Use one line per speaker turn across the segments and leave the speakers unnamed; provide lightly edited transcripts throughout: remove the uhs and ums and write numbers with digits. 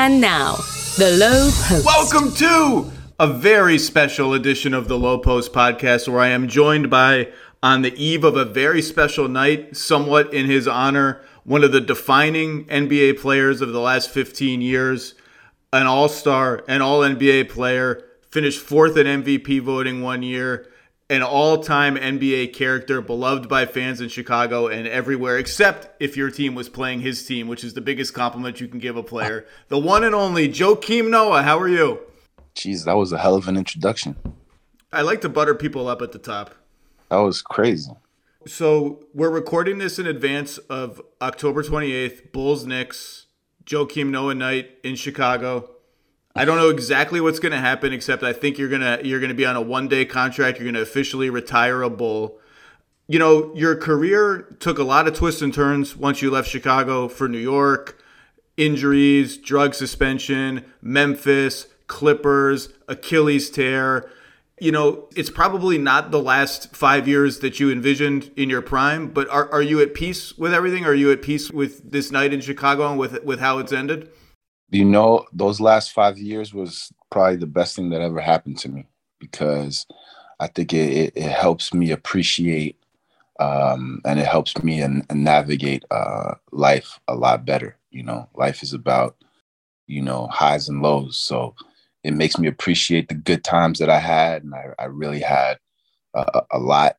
And now, The Low Post.
Welcome to a very special edition of The Low Post podcast, where I am joined by, on the eve of a very special night, somewhat in his honor, one of the defining NBA players of the last 15 years, an all-star, an all-NBA player, finished fourth in MVP voting one year, an all-time NBA character, beloved by fans in Chicago and everywhere, except if your team was playing his team, which is the biggest compliment you can give a player. The one and only Joakim Noah. How are you?
Jeez, that was a hell of an introduction.
I like to butter people up at the top.
That was crazy.
So we're recording this in advance of October 28th, Bulls-Knicks, Joakim Noah night in Chicago. I don't know exactly what's going to happen, except I think you're gonna be on a one-day contract. You're going to officially retire a Bull. You know, your career took a lot of twists and turns once you left Chicago for New York. Injuries, drug suspension, Memphis, Clippers, Achilles tear. You know, it's probably not the last 5 years that you envisioned in your prime, but are you at peace with everything? Are you at peace with this night in Chicago and with how it's ended?
You know, those last 5 years was probably the best thing that ever happened to me, because I think it helps me appreciate and it helps me navigate life a lot better. You know, life is about, you know, highs and lows. So it makes me appreciate the good times that I had. And I really had a lot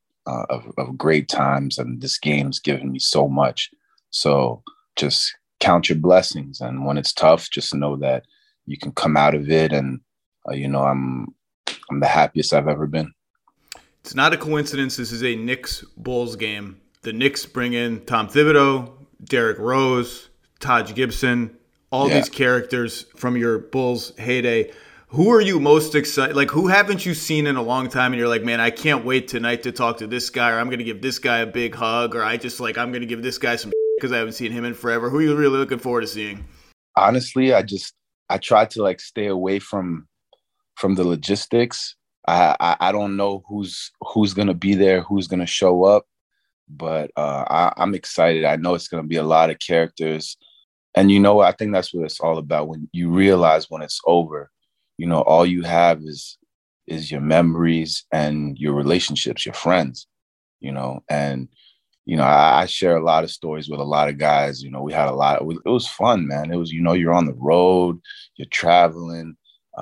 of great times, and this game's given me so much. So just count your blessings. And when it's tough, just know that you can come out of it. And, you know, I'm the happiest I've ever been.
It's not a coincidence. This is a Knicks-Bulls game. The Knicks bring in Tom Thibodeau, Derrick Rose, Taj Gibson, all these characters from your Bulls heyday. Who are you most excited? Like, who haven't you seen in a long time and you're like, man, I can't wait tonight to talk to this guy, or I'm going to give this guy a big hug, or I'm going to give this guy some because I haven't seen him in forever. Who are you really looking forward to seeing?
Honestly, I try to like stay away from the logistics. I don't know who's going to be there, who's going to show up, but I'm excited. I know it's going to be a lot of characters. And, you know, I think that's what it's all about. When you realize when it's over, you know, all you have is your memories and your relationships, your friends, you know. And, you know, I share a lot of stories with a lot of guys. You know, we had it was fun, man. It was, you know, you're on the road, you're traveling,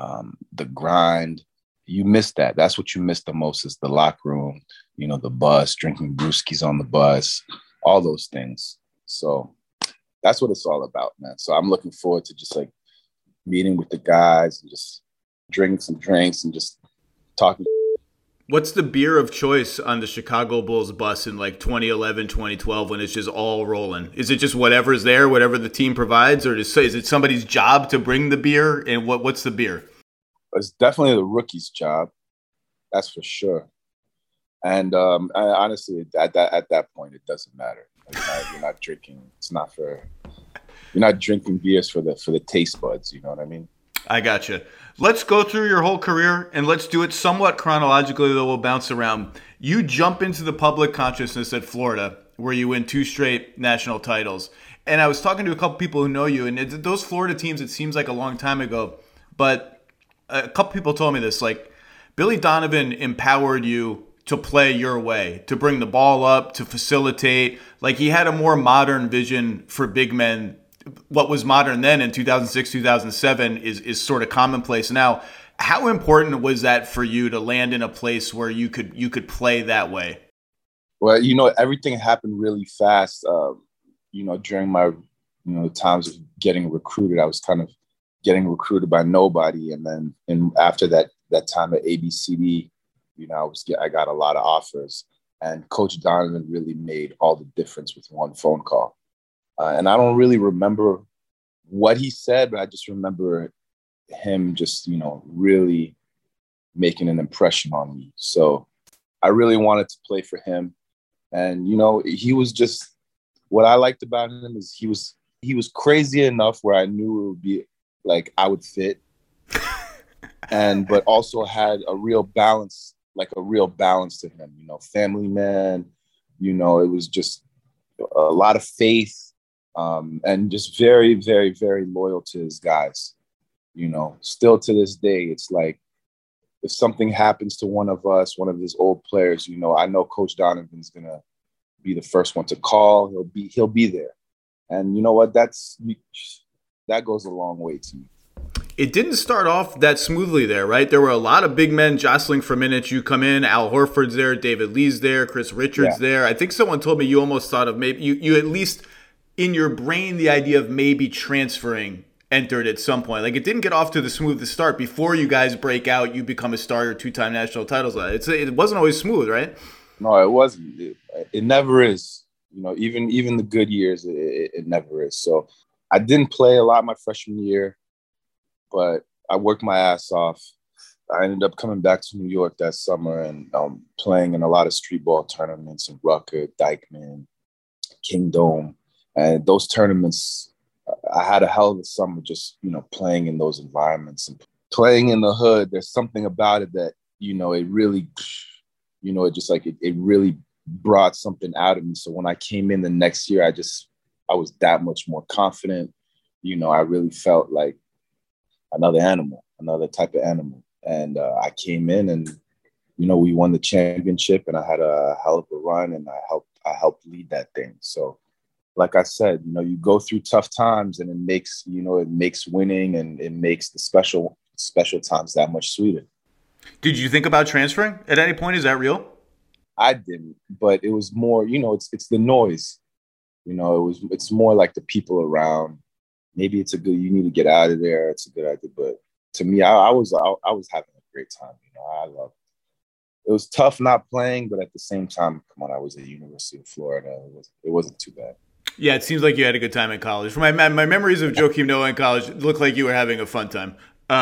the grind. You miss that. That's what you miss the most, is the locker room, you know, the bus, drinking brewskis on the bus, all those things. So that's what it's all about, man. So I'm looking forward to just like meeting with the guys and just drinking some drinks and just talking.
What's the beer of choice on the Chicago Bulls bus in like 2011, 2012 when it's just all rolling? Is it just whatever's there, whatever the team provides, or is it somebody's job to bring the beer? And what's the beer?
It's definitely the rookie's job. That's for sure. And honestly, at that point, it doesn't matter. You're not drinking. You're not drinking beers for the taste buds. You know what I mean?
I gotcha. Let's go through your whole career, and let's do it somewhat chronologically, though we'll bounce around. You jump into the public consciousness at Florida, where you win 2 straight national titles. And I was talking to a couple people who know you, and those Florida teams, it seems like a long time ago, but a couple people told me this, like, Billy Donovan empowered you to play your way, to bring the ball up, to facilitate. Like, he had a more modern vision for big men. What was modern then in 2006, 2007 is sort of commonplace now. How important was that for you to land in a place where you could play that way?
Well, you know, everything happened really fast. You know, during my, you know, times of getting recruited, I was kind of getting recruited by nobody. And then after that time at ABCD, you know, I got a lot of offers. And Coach Donovan really made all the difference with one phone call. And I don't really remember what he said, but I just remember him just, you know, really making an impression on me. So I really wanted to play for him. And, you know, he was just, what I liked about him is he was crazy enough where I knew it would be like I would fit. But also had a real balance to him, you know, family man, you know, it was just a lot of faith. And just very, very, very loyal to his guys. You know, still to this day, it's like if something happens to one of us, one of his old players, you know, I know Coach Donovan's gonna be the first one to call. He'll be there, and you know what? That goes a long way to me.
It didn't start off that smoothly there, right? There were a lot of big men jostling for minutes. You come in, Al Horford's there, David Lee's there, Chris Richards there. I think someone told me you almost thought of maybe you at least in your brain the idea of maybe transferring entered at some point. Like it didn't get off to the smoothest start. Before you guys break out, you become a starter, 2-time national titles. It wasn't always smooth, right?
No, it wasn't. It never is. You know, even the good years, it never is. So I didn't play a lot my freshman year, but I worked my ass off. I ended up coming back to New York that summer and playing in a lot of street ball tournaments in Rucker, Dykeman, Kingdom. And those tournaments, I had a hell of a summer just, you know, playing in those environments and playing in the hood. There's something about it that, you know, it really, you know, it just like it really brought something out of me. So when I came in the next year, I was that much more confident. You know, I really felt like another animal, another type of animal. And I came in and, you know, we won the championship and I had a hell of a run and I helped lead that thing. So like I said, you know, you go through tough times and it makes winning and it makes the special times that much sweeter.
Did you think about transferring at any point? Is that real?
I didn't, but it was more, you know, it's the noise. You know, it's more like the people around. Maybe you need to get out of there. It's a good idea. But to me, I was having a great time. You know, I loved it. It was tough not playing, but at the same time, come on, I was at the University of Florida. It wasn't too bad.
Yeah, it seems like you had a good time in college. From my memories of Joakim Noah in college, it looked like you were having a fun time.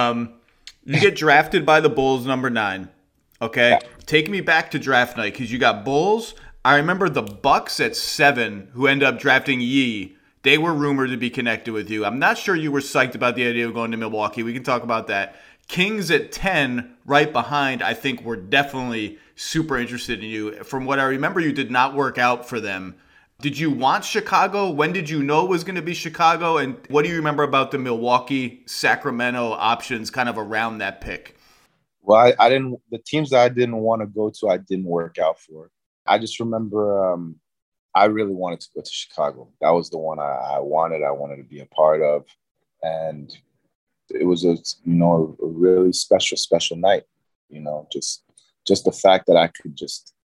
You get drafted by the Bulls, number 9. Okay, yeah. Take me back to draft night because you got Bulls. I remember the Bucks at 7, who ended up drafting Yee. They were rumored to be connected with you. I'm not sure you were psyched about the idea of going to Milwaukee. We can talk about that. Kings at 10, right behind, I think were definitely super interested in you. From what I remember, you did not work out for them. Did you want Chicago? When did you know it was going to be Chicago? And what do you remember about the Milwaukee, Sacramento options kind of around that pick?
Well, I didn't. The teams that I didn't want to go to, I didn't work out for. I just remember I really wanted to go to Chicago. That was the one I wanted. I wanted to be a part of, and it was a really special night. You know, just the fact that I could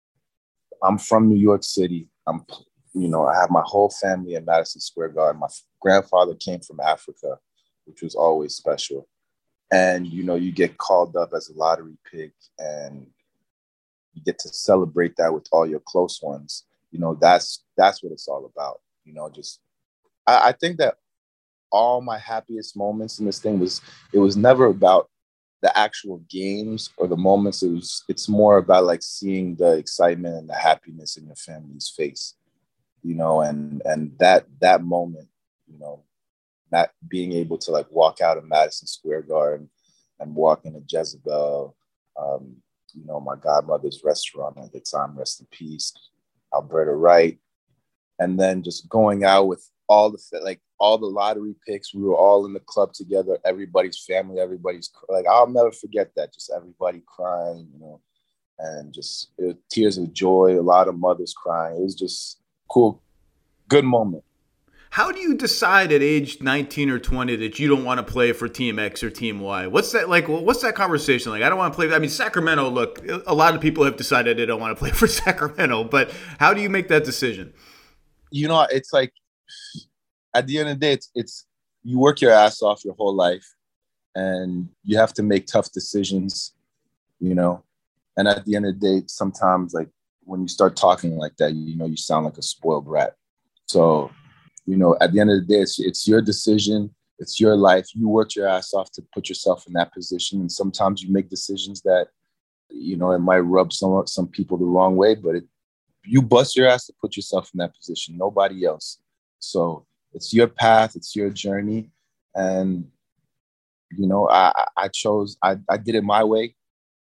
I'm from New York City. I have my whole family in Madison Square Garden. My grandfather came from Africa, which was always special. And, you know, you get called up as a lottery pick and you get to celebrate that with all your close ones. You know, that's what it's all about. You know, I think that all my happiest moments in this thing it was never about the actual games or the moments. It's more about like seeing the excitement and the happiness in your family's face, you know, and that moment, you know, not being able to like walk out of Madison Square Garden and walk into Jezebel, you know, my godmother's restaurant at the time, rest in peace, Alberta Wright. And then just going out with all the lottery picks. We were all in the club together, everybody's family, I'll never forget that. Just everybody crying, you know, and tears of joy, a lot of mothers crying. It was just cool, good moment.
How do you decide at age 19 or 20 that you don't want to play for Team X or Team Y? What's that conversation like? I don't want to play. I mean, Sacramento, look, a lot of people have decided they don't want to play for Sacramento, but how do you make that decision?
You know, it's like, at the end of the day, it's you work your ass off your whole life and you have to make tough decisions, you know? And at the end of the day, sometimes like when you start talking like that, you know, you sound like a spoiled brat. So, you know, at the end of the day, it's your decision. It's your life. You worked your ass off to put yourself in that position. And sometimes you make decisions that, you know, it might rub some people the wrong way, but you bust your ass to put yourself in that position, nobody else. So it's your path, it's your journey. And, you know, I did it my way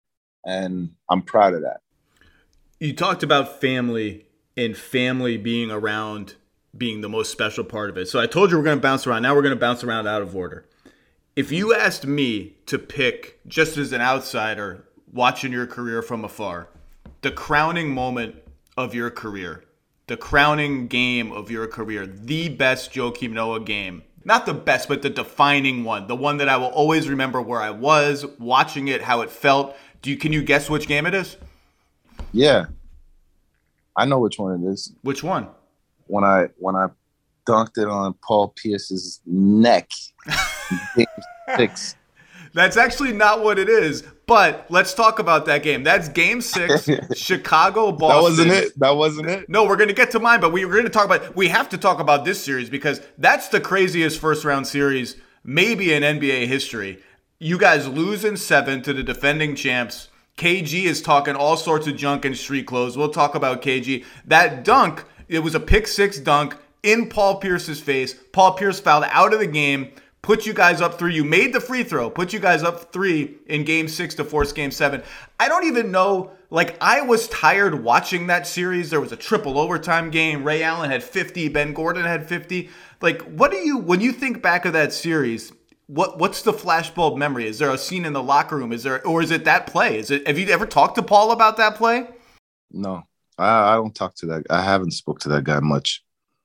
and I'm proud of that.
You talked about family and family being around being the most special part of it. So I told you we're going to bounce around. Now we're going to bounce around out of order. If you asked me to pick, just as an outsider watching your career from afar, the crowning moment of your career, the crowning game of your career, the best Joakim Noah game, not the best, but the defining one, the one that I will always remember where I was, watching it, how it felt. Can you guess which game it is?
Yeah, I know which one it is.
Which one?
When I dunked it on Paul Pierce's neck. Game 6.
That's actually not what it is, but let's talk about that game. That's game 6, Chicago, Boston.
That wasn't it?
No, we're going to get to mine, but we have to talk about this series because that's the craziest first round series maybe in NBA history. You guys lose in 7 to the defending champs. KG is talking all sorts of junk and street clothes. We'll talk about KG. That dunk, it was a pick 6 dunk in Paul Pierce's face. Paul Pierce fouled out of the game. Put you guys up 3. You made the free throw. Put you guys up 3 in game 6 to force game 7. I don't even know. Like, I was tired watching that series. There was a triple overtime game. Ray Allen had 50. Ben Gordon had 50. Like, when you think back of that series, what's the flashbulb memory? Is there a scene in the locker room? Or is it that play? Have you ever talked to Paul about that play?
No, I don't talk to that. I haven't spoke to that guy much.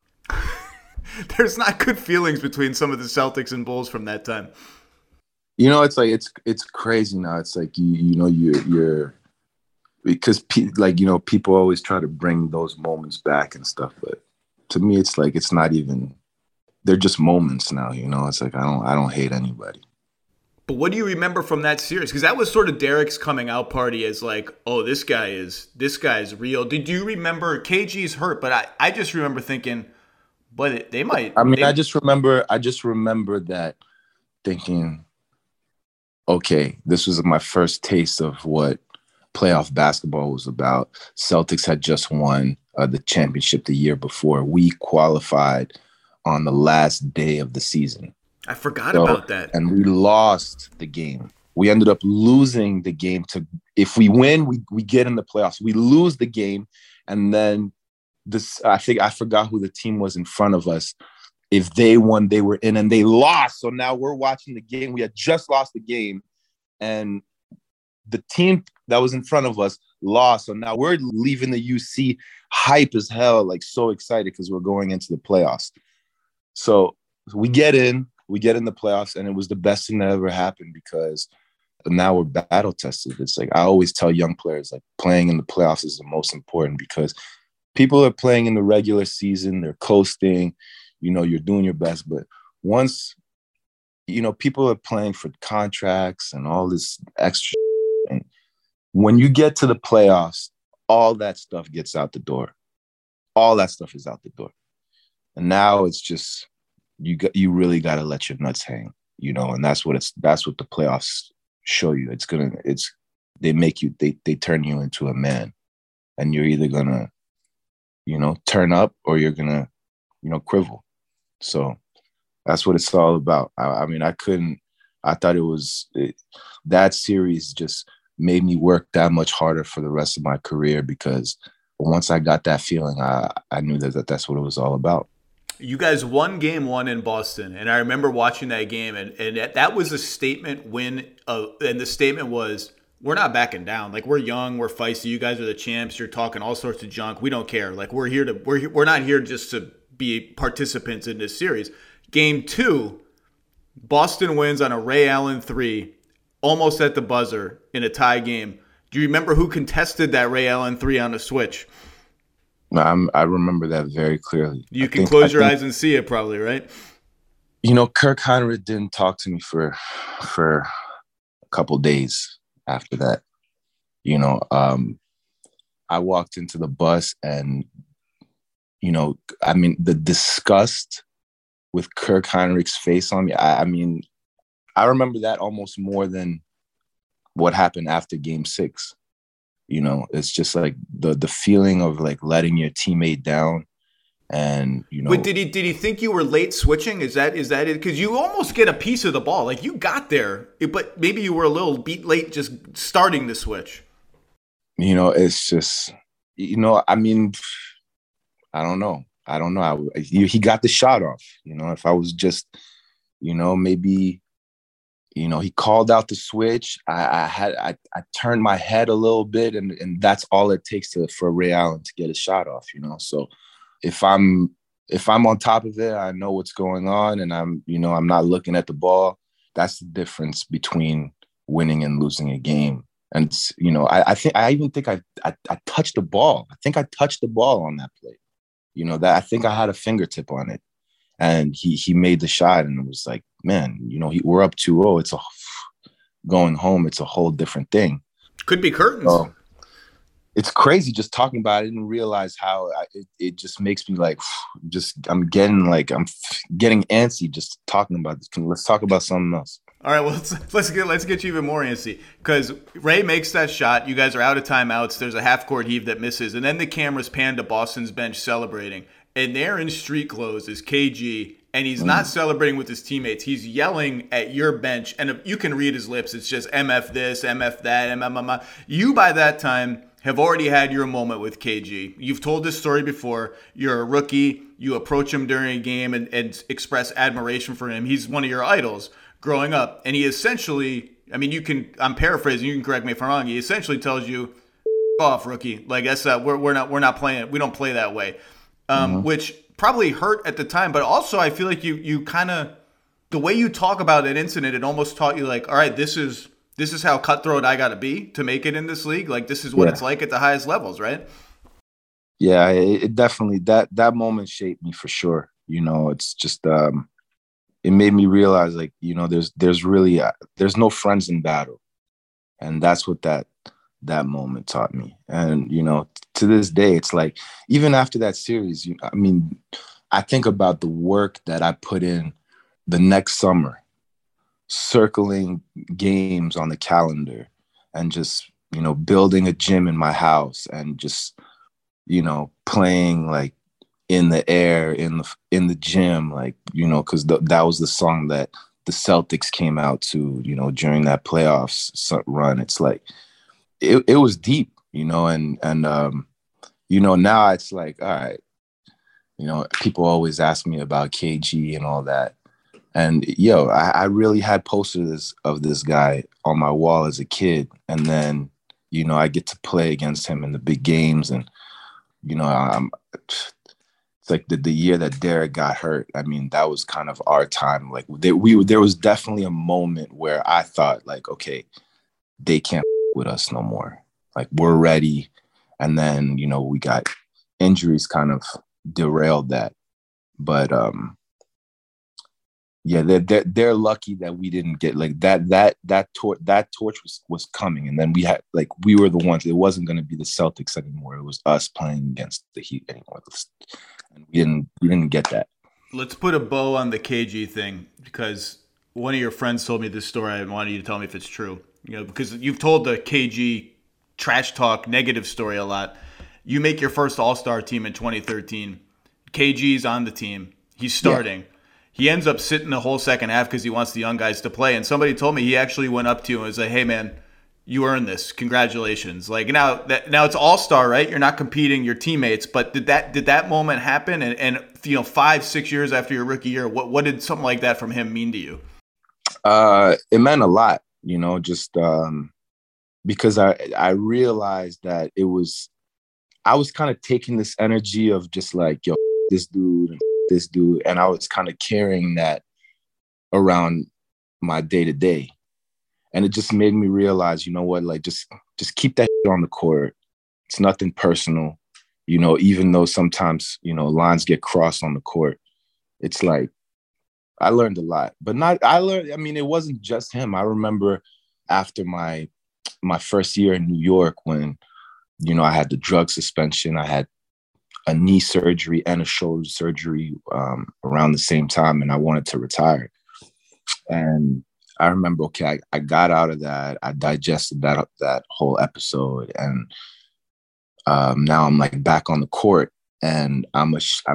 There's not good feelings between some of the Celtics and Bulls from that time.
You know, it's like it's crazy now. It's like you're because people always try to bring those moments back and stuff, but to me, it's like it's not even. They're just moments now. You know, it's like I don't hate anybody.
But what do you remember from that series? Because that was sort of Derek's coming out party as like, oh, this guy's real. Did you remember KG's hurt? But I just remember thinking. But they might. I mean,
I just remember that thinking, okay, this was my first taste of what playoff basketball was about. Celtics had just won the championship the year before. We qualified on the last day of the season.
I forgot about that. And
we lost the game. We ended up losing the game if we win, we get in the playoffs. We lose the game, and then I forgot who the team was in front of us. If they won, they were in, and they lost. So now we're watching the game. We had just lost the game, and the team that was in front of us lost. So now we're leaving the UC hype as hell, like so excited because we're going into the playoffs. So we get in the playoffs, and it was the best thing that ever happened because now we're battle tested. It's like I always tell young players, like playing in the playoffs is the most important because people are playing in the regular season, they're coasting, you're doing your best. But once, people are playing for contracts and all this extra. And when you get to the playoffs, all that stuff gets out the door. All that stuff is out the door. And now it's just, you really got to let your nuts hang, and that's what the playoffs show you. They make you, they turn you into a man, and you're either going to, turn up or you're going to, quivel. So that's what it's all about. I mean, I thought that series just made me work that much harder for the rest of my career because once I got that feeling, I knew that's what it was all about.
You guys won game 1 in Boston, and I remember watching that game, and that was a statement win, and the statement was, we're not backing down. Like, we're young, we're feisty. You guys are the champs. You're talking all sorts of junk. We don't care. Like, we're not here just to be participants in this series. Game 2, Boston wins on a Ray Allen 3, almost at the buzzer in a tie game. Do you remember who contested that Ray Allen 3 on a switch?
I remember that very clearly.
You can close your eyes and see it probably, right?
Kirk Hinrich didn't talk to me for a couple days after that. I walked into the bus and, the disgust with Kirk Hinrich's face on me. I remember that almost more than what happened after game 6. It's just like the feeling of like letting your teammate down, and
But did he think you were late switching? Is that it? Because you almost get a piece of the ball, like you got there, but maybe you were a little beat late just starting the switch.
It's just I don't know. I don't know. He got the shot off. If I was just, maybe, he called out the switch. I turned my head a little bit, and that's all it takes for Ray Allen to get a shot off. So if I'm on top of it, I know what's going on, and I'm not looking at the ball. That's the difference between winning and losing a game. And I even think I touched the ball. I think I touched the ball on that play. That I think I had a fingertip on it, and he made the shot, and it was like, man, we're up 2-0. It's going home. It's a whole different thing.
Could be curtains. So,
it's crazy just talking about it. I didn't realize how it just makes me like, I'm getting antsy just talking about this. Let's talk about something else.
All right, well, let's get you even more antsy, because Ray makes that shot. You guys are out of timeouts. There's a half-court heave that misses, and then the cameras pan to Boston's bench celebrating. And there in street clothes is KG, and he's not celebrating with his teammates. He's yelling at your bench, and you can read his lips. It's just MF this, MF that, MMM. You, by that time, have already had your moment with KG. You've told this story before. You're a rookie. You approach him during a game and express admiration for him. He's one of your idols growing up. And he essentially, I'm paraphrasing, you can correct me if I'm wrong. He essentially tells you, off, rookie. Like, that's we're not playing. We don't play that way. Which probably hurt at the time, but also I feel like you kind of, the way you talk about that incident, it almost taught you like, all right, this is how cutthroat I got to be to make it in this league. Like, this is what it's like at the highest levels, right?
Yeah, it definitely, that moment shaped me for sure. It's just, it made me realize, like, there's really, there's no friends in battle. And that's what that moment taught me. And, to this day, it's like, even after that series, I think about the work that I put in the next summer, circling games on the calendar and just, building a gym in my house and just, playing like in the air, in the gym, like, because that was the song that the Celtics came out to, during that playoffs run. It's like, it was deep, and now it's like, all right, people always ask me about KG and all that. And I really had posters of this guy on my wall as a kid. And then, I get to play against him in the big games. And, it's like the year that Derek got hurt. That was kind of our time. Like there was definitely a moment where I thought like, okay, they can't with us no more. Like, we're ready. And then, we got injuries kind of derailed that. But, yeah, they're lucky that we didn't get like that torch was coming, and then we were the ones. It wasn't going to be the Celtics anymore. It was us playing against the Heat anymore, and we didn't get that.
Let's put a bow on the KG thing, because one of your friends told me this story. I wanted you to tell me if it's true. Because you've told the KG trash talk negative story a lot. You make your first All-Star team in 2013. KG's on the team. He's starting. Yeah. He ends up sitting the whole second half because he wants the young guys to play. And somebody told me he actually went up to you and was like, hey, man, you earned this. Congratulations. Like, now it's All-Star, right? You're not competing, your teammates. But did that moment happen? And 5-6 years after your rookie year, what did something like that from him mean to you?
It meant a lot, just because I realized that I was kind of taking this energy of just like, yo, this dude, and I was kind of carrying that around my day-to-day. And it just made me realize, like, just keep that shit on the court. It's nothing personal, even though sometimes, lines get crossed on the court. It's like, I learned a lot, but it wasn't just him. I remember after my first year in New York when, I had the drug suspension, I had a knee surgery and a shoulder surgery around the same time, and I wanted to retire. And I remember, okay, I got out of that. I digested that whole episode, and now I'm like back on the court, and I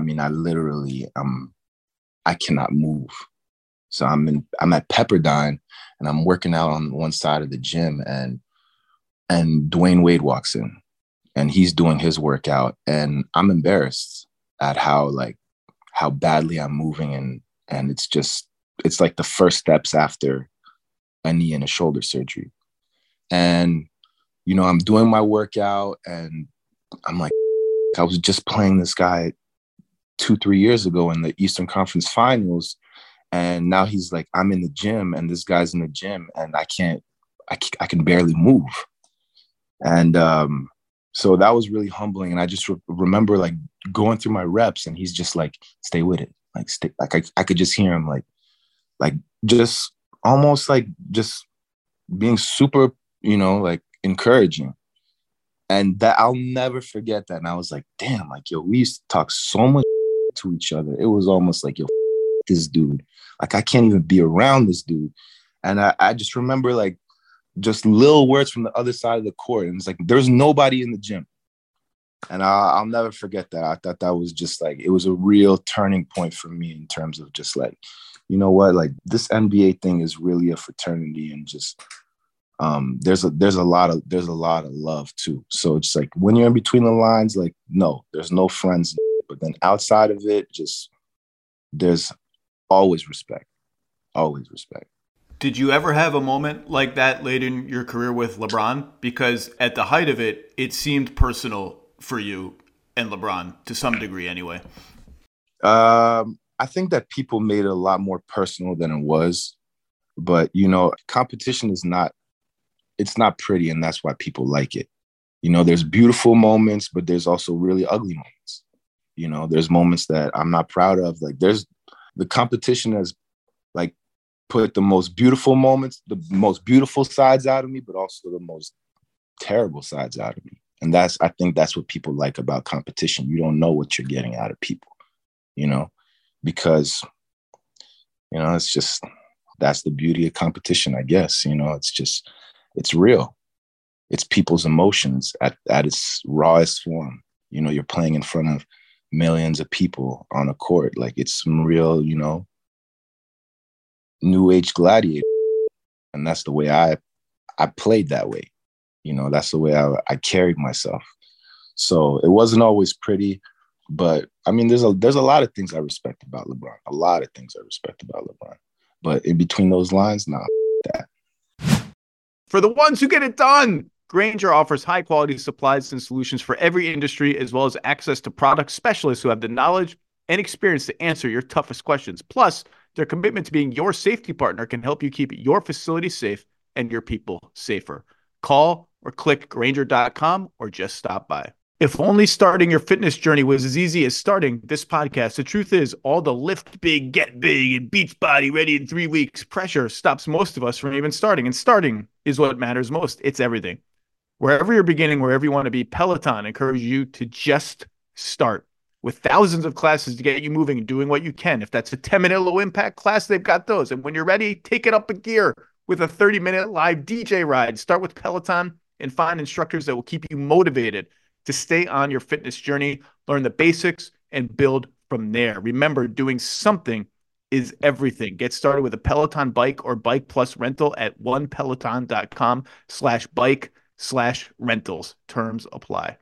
cannot move. So I'm at Pepperdine, and I'm working out on one side of the gym, and Dwayne Wade walks in. And he's doing his workout, and I'm embarrassed. at how badly I'm moving, and it's like the first steps after a knee and a shoulder surgery. And I'm doing my workout, and I'm like, I was just playing this guy 2-3 years ago in the Eastern Conference Finals, and now he's like, I'm in the gym, and this guy's in the gym, and I can barely move. And so that was really humbling. And I just remember like going through my reps, and he's just like, stay with it. Like, stay, like I could just hear him like just almost like just being super, like encouraging. And that I'll never forget that. And I was like, damn, like, yo, we used to talk so much to each other. It was almost like, yo, this dude, like, I can't even be around this dude. And I just remember like just little words from the other side of the court. And it's like, there's nobody in the gym. And I'll never forget that. I thought that was just like, it was a real turning point for me in terms of just like, you know what, like this NBA thing is really a fraternity, and just there's a lot of love too. So it's like when you're in between the lines, like, no, there's no friends, but then outside of it, just there's always respect.
Did you ever have a moment like that late in your career with LeBron? Because at the height of it, it seemed personal for you and LeBron to some degree anyway.
I think that people made it a lot more personal than it was, but competition is not pretty, and that's why people like it. There's beautiful moments, but there's also really ugly moments. There's moments that I'm not proud of. Like, there's the competition has like put the most beautiful moments, the most beautiful sides out of me, but also the most terrible sides out of me. And I think that's what people like about competition. You don't know what you're getting out of people, because, it's just, that's the beauty of competition, I guess. It's real. It's people's emotions at its rawest form. You're playing in front of millions of people on a court. Like, it's some real, new age gladiator. And that's the way I played that way. That's the way I carried myself. So it wasn't always pretty, but I mean, there's a lot of things I respect about LeBron. A lot of things I respect about LeBron. But in between those lines, nah, that.
For the ones who get it done, Grainger offers high-quality supplies and solutions for every industry, as well as access to product specialists who have the knowledge and experience to answer your toughest questions. Plus, their commitment to being your safety partner can help you keep your facility safe and your people safer. Call or click Grainger.com or just stop by. If only starting your fitness journey was as easy as starting this podcast, the truth is all the lift big, get big, and beach body ready in 3 weeks pressure stops most of us from even starting. And starting is what matters most. It's everything. Wherever you're beginning, wherever you want to be, Peloton encourages you to just start. With thousands of classes to get you moving and doing what you can. If that's a 10-minute low impact class, they've got those. And when you're ready, take it up a gear with a 30-minute live DJ ride. Start with Peloton and find instructors that will keep you motivated to stay on your fitness journey, learn the basics, and build from there. Remember, doing something is everything. Get started with a Peloton bike or Bike Plus rental at onepeloton.com/bike/rentals. Terms apply.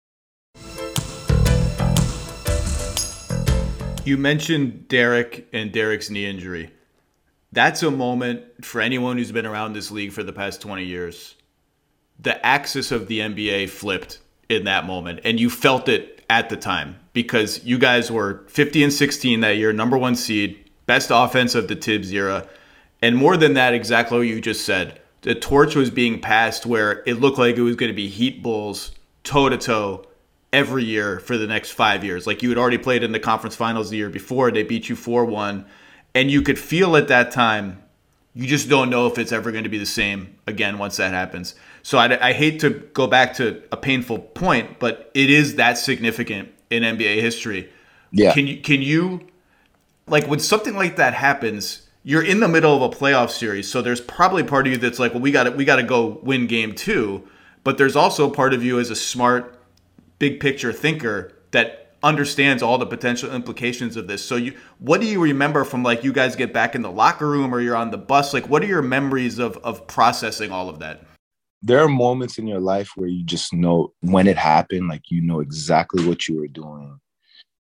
You mentioned Derek and Derek's knee injury. That's a moment for anyone who's been around this league for the past 20 years. The axis of the NBA flipped in that moment, and you felt it at the time because you guys were 50-16 that year, number one seed, best offense of the Tibbs era. And more than that, exactly what you just said. The torch was being passed where it looked like it was going to be Heat Bulls toe-to-toe every year for the next 5 years. Like, you had already played in the conference finals the year before. They beat you 4-1. And you could feel at that time, you just don't know if it's ever going to be the same again once that happens. So I hate to go back to a painful point, but it is that significant in NBA history.
Yeah.
Can you like, when something like that happens, you're in the middle of a playoff series, so there's probably part of you that's like, well, we got to go win game 2. But there's also part of you as a smart, big picture thinker that understands all the potential implications of this. So what do you remember from, like, you guys get back in the locker room or you're on the bus? Like, what are your memories of processing all of that?
There are moments in your life where you just know when it happened, like, you know exactly what you were doing.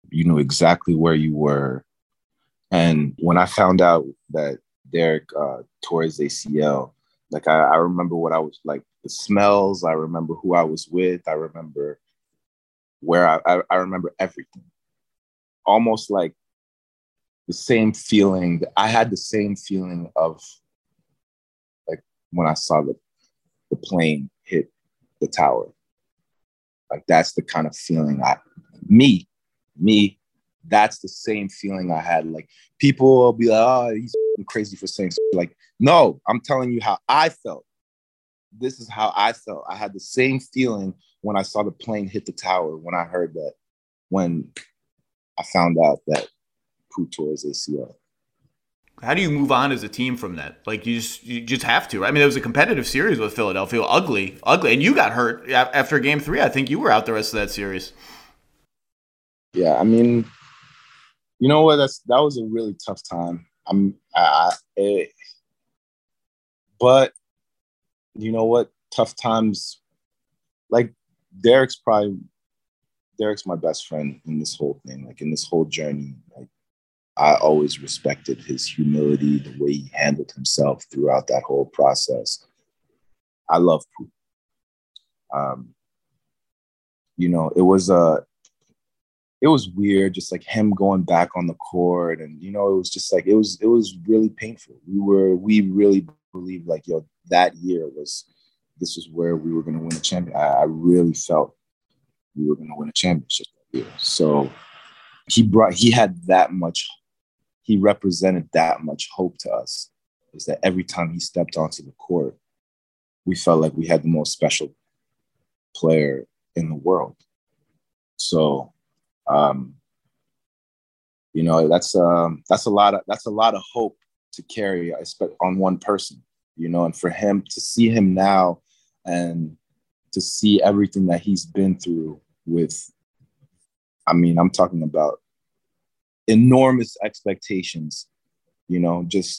You knew exactly where you were. And when I found out that Derek tore his ACL, like I remember what I was like, the smells. I remember who I was with. I remember where I remember everything. Almost like the same feeling. I had the same feeling of like when I saw the plane hit the tower. Like that's the kind of feeling me, that's the same feeling I had. Like people will be like, oh, he's crazy for saying so. Like, no, I'm telling you how I felt. This is how I felt. I had the same feeling when I saw the plane hit the tower, when I heard that, when I found out that Pooh tore his ACL.
How do you move on as a team from that? Like you just have to. Right? I mean, it was a competitive series with Philadelphia, ugly, and you got hurt after Game 3. I think you were out the rest of that series.
Yeah, I mean, you know what? That was a really tough time. But you know what? Tough times. Like Derek's my best friend in this whole thing. Like in this whole journey, like I always respected his humility, the way he handled himself throughout that whole process. I love Pooh. You know, it was weird, just like him going back on the court, and you know, it was just like it was really painful. We really believed like, yo, that year was where we were going to win a championship. I really felt we were going to win a championship that year. So he represented that much hope to us, is that every time he stepped onto the court, we felt like we had the most special player in the world. So, you know, that's a lot of hope to carry, on one person, you know, and for him to see him now and to see everything that he's been through with, I mean, I'm talking about enormous expectations, you know, just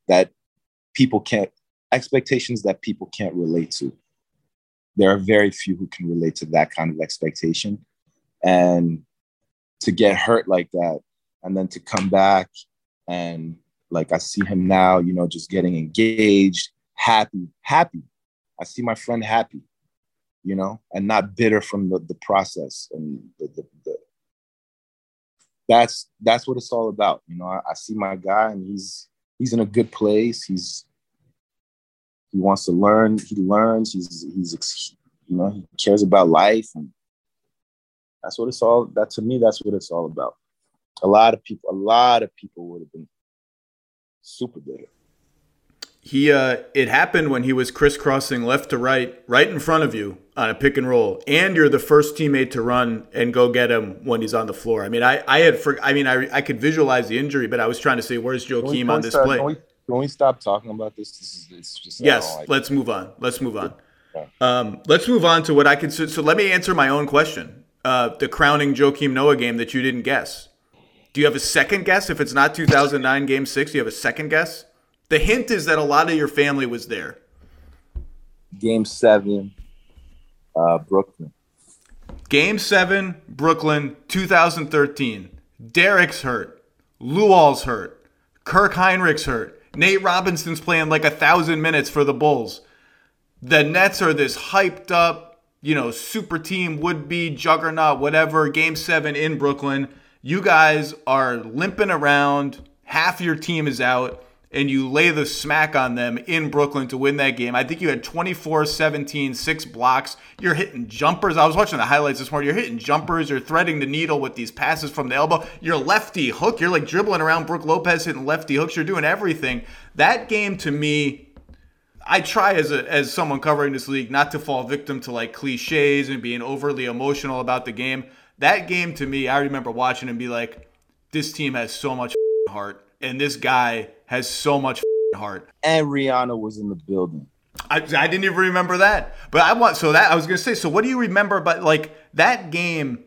expectations that people can't relate to. There are very few who can relate to that kind of expectation. And to get hurt like that, and then to come back, and like I see him now, you know, just getting engaged, happy. I see my friend happy, you know, and not bitter from the process. And that's what it's all about. You know, I see my guy, and he's in a good place. He wants to learn. He learns. He's you know, he cares about life, and that's what it's all. That to me, that's what it's all about. A lot of people would have been super bitter.
It happened when he was crisscrossing left to right in front of you on a pick and roll, and you're the first teammate to run and go get him when he's on the floor. I mean, I could visualize the injury, but I was trying to say, where's Joakim on this play?
Can we stop talking about this? It's just
yes. Let's move on. Let's move on. Let's move on to what I consider. So let me answer my own question. The crowning Joakim Noah game that you didn't guess. Do you have a second guess? If it's not 2009 Game 6, do you have a second guess? The hint is that a lot of your family was there.
Game 7, Brooklyn.
Game 7, Brooklyn, 2013. Derek's hurt. Luol's hurt. Kirk Heinrich's hurt. Nate Robinson's playing like 1,000 minutes for the Bulls. The Nets are this hyped up, you know, super team, would-be, juggernaut, whatever. Game 7 in Brooklyn. You guys are limping around. Half your team is out. And you lay the smack on them in Brooklyn to win that game. I think you had 24-17, 6 blocks. You're hitting jumpers. I was watching the highlights this morning. You're hitting jumpers. You're threading the needle with these passes from the elbow. You're lefty hook. You're like dribbling around Brook Lopez, hitting lefty hooks. You're doing everything. That game to me, I try as someone covering this league not to fall victim to like cliches and being overly emotional about the game. That game to me, I remember watching and be like, this team has so much heart. And this guy has so much heart.
And Rihanna was in the building.
I didn't even remember that. But I was going to say, so what do you remember about like that game?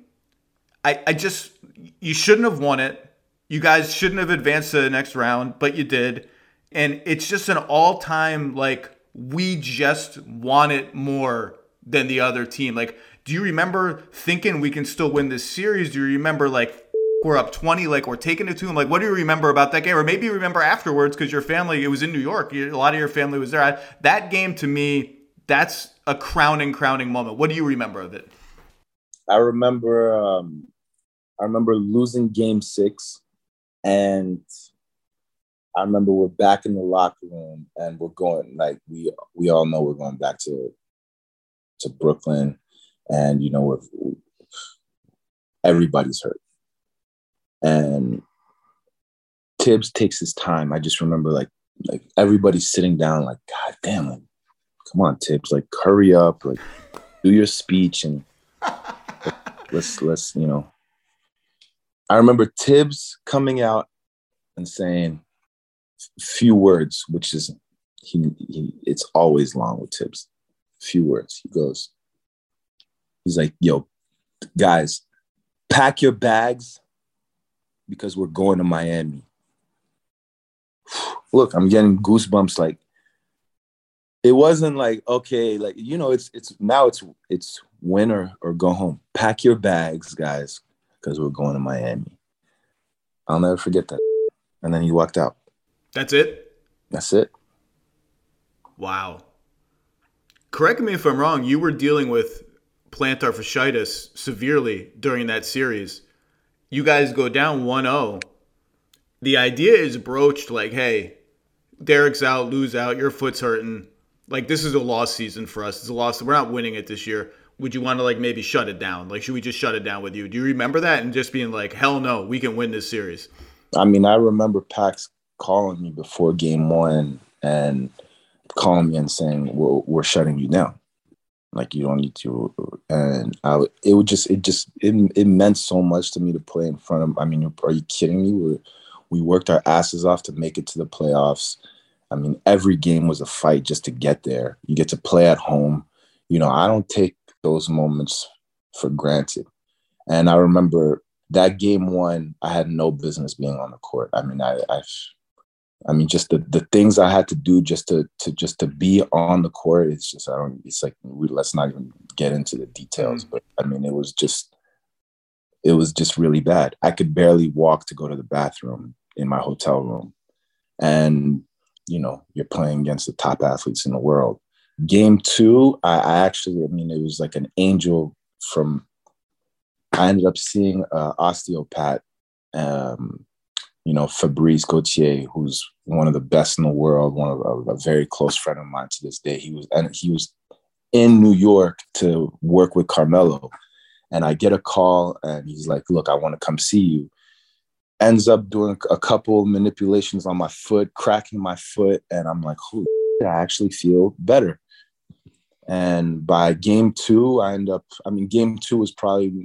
You shouldn't have won it. You guys shouldn't have advanced to the next round, but you did. And it's just an all-time, like, we just want it more than the other team. Like, do you remember thinking we can still win this series? Do you remember, like, we're up 20, like we're taking it to them. Like, what do you remember about that game? Or maybe you remember afterwards because your family, it was in New York. A lot of your family was there. That game to me, that's a crowning moment. What do you remember of it?
I remember losing game 6, and I remember we're back in the locker room and we're going, like, we all know we're going back to Brooklyn, and, you know, everybody's hurt. And Tibbs takes his time. I just remember like everybody's sitting down like, God damn, like, come on, Tibbs, like, hurry up, like, do your speech, and let's, you know. I remember Tibbs coming out and saying few words, which is it's always long with Tibbs. Few words. He's like, yo, guys, pack your bags because we're going to Miami. Look, I'm getting goosebumps. Like, it wasn't like, okay, like, you know, it's now it's win or go home. Pack your bags, guys, because we're going to Miami. I'll never forget that. And then he walked out.
That's it?
That's it.
Wow. Correct me if I'm wrong. You were dealing with plantar fasciitis severely during that series. You guys go down 1-0. The idea is broached like, hey, Derek's out, Lou's out, your foot's hurting. Like, this is a lost season for us. It's a loss. We're not winning it this year. Would you want to, like, maybe shut it down? Like, should we just shut it down with you? Do you remember that? And just being like, hell no, we can win this series.
I mean, I remember Pax calling me before game 1 and calling me and saying, we're shutting you down. Like, you don't need to. And it meant so much to me to play in front of. I mean, are you kidding me? We worked our asses off to make it to the playoffs. I mean, every game was a fight just to get there. You get to play at home. You know, I don't take those moments for granted. And I remember that game 1, I had no business being on the court. I mean, I mean, just the things I had to do just to be on the court. It's just, it's like, let's not even get into the details. But I mean, it was just really bad. I could barely walk to go to the bathroom in my hotel room. And, you know, you're playing against the top athletes in the world. Game 2, I mean, it was like an angel I ended up seeing an osteopath, you know, Fabrice Gauthier, who's one of the best in the world, a very close friend of mine to this day. He was in New York to work with Carmelo. And I get a call and he's like, look, I want to come see you. Ends up doing a couple manipulations on my foot, cracking my foot. And I'm like, holy shit, I actually feel better. And by game 2, game 2 was probably,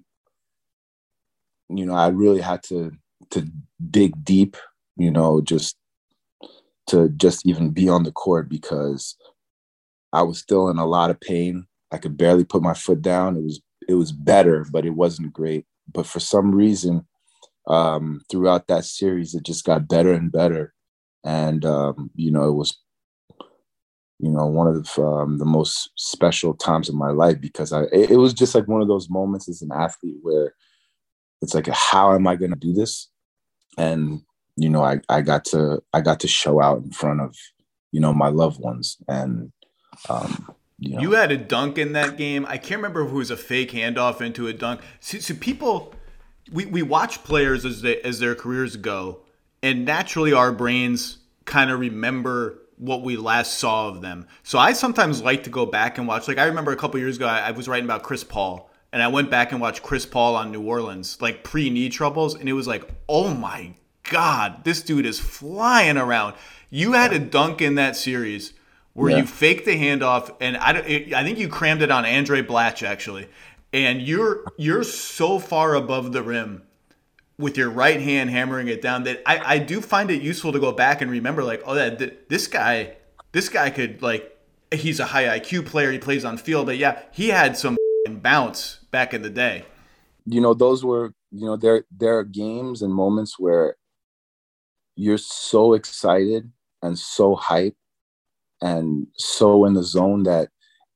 you know, I really had to dig deep, you know, just to even be on the court because I was still in a lot of pain. I could barely put my foot down. It was better, but it wasn't great. But for some reason, throughout that series, it just got better and better. And, you know, it was, you know, one of the most special times of my life because it was just like one of those moments as an athlete where it's like, how am I going to do this? And, you know, I got to show out in front of, you know, my loved ones. And, you know.
You had a dunk in that game. I can't remember if it was a fake handoff into a dunk. So people, we watch players as their careers go, and naturally our brains kind of remember what we last saw of them. So I sometimes like to go back and watch. Like, I remember a couple years ago, I was writing about Chris Paul, and I went back and watched Chris Paul on New Orleans, like pre-knee troubles, and it was like, oh my God, this dude is flying around. You had a dunk in that series where you faked the handoff, and I think you crammed it on Andre Blatch, actually. And you're so far above the rim with your right hand hammering it down that I do find it useful to go back and remember, like, oh, this guy could, like, he's a high IQ player, he plays on field, but yeah, he had some bounce back in the day.
You know, those were, you know, there are games and moments where you're so excited and so hyped and so in the zone that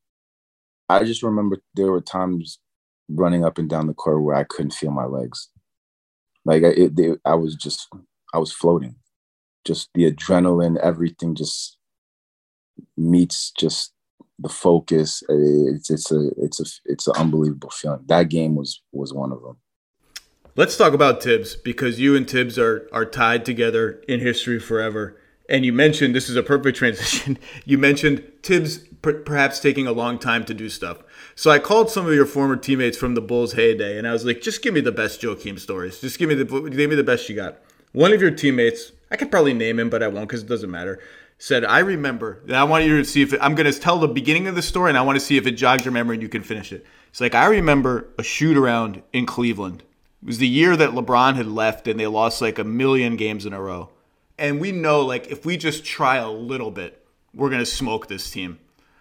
I just remember there were times running up and down the court where I couldn't feel my legs. Like I was floating. Just the adrenaline, everything just meets just the focus. It's an unbelievable feeling. That game was one of them.
Let's talk about Tibbs, because you and Tibbs are tied together in history forever. And you mentioned, this is a perfect transition, you mentioned Tibbs perhaps taking a long time to do stuff. So I called some of your former teammates from the Bulls heyday, and I was like, just give me the best Joakim stories. Just give me the best you got. One of your teammates, I could probably name him, but I won't because it doesn't matter, said, I remember, and I want you to see if I'm going to tell the beginning of the story, and I want to see if it jogs your memory and you can finish it. It's like, I remember a shoot-around in Cleveland. It was the year that LeBron had left and they lost like 1,000,000 games in a row. And we know, like, if we just try a little bit, we're going to smoke this team.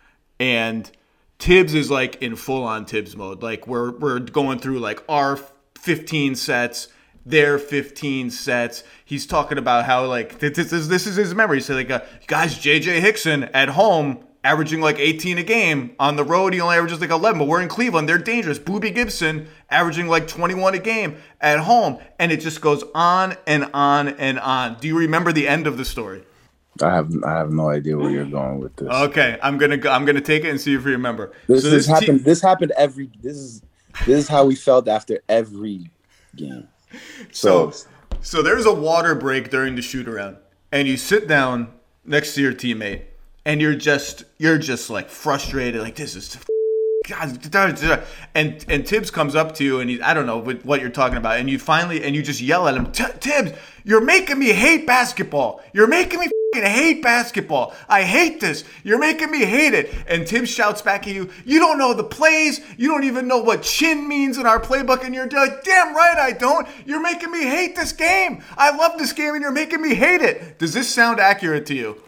And Tibbs is like in full-on Tibbs mode. Like, we're going through like our 15 sets, their 15 sets. He's talking about how, like, this is his memory. He said, like, guys, J.J. Hickson at home averaging like 18 a game. On the road, he only averages like 11. But we're in Cleveland. They're dangerous. Boobie Gibson averaging like 21 a game at home. And it just goes on and on and on. Do you remember the end of the story?
I have no idea where you're going with this.
Okay, I'm gonna take it and see if you remember.
This happened. This happened every. This is how we felt after every game.
So there's a water break during the shoot around, and you sit down next to your teammate, and you're just like frustrated, like this is God. And Tibbs comes up to you, and I don't know what you're talking about, and you just yell at him, Tibbs, you're making me hate basketball. You're making me hate basketball. I hate this. You're making me hate it. And Tibbs shouts back at you, you don't know the plays. You don't even know what chin means in our playbook. And you're like, damn right I don't. You're making me hate this game. I love this game and you're making me hate it. Does this sound accurate to you?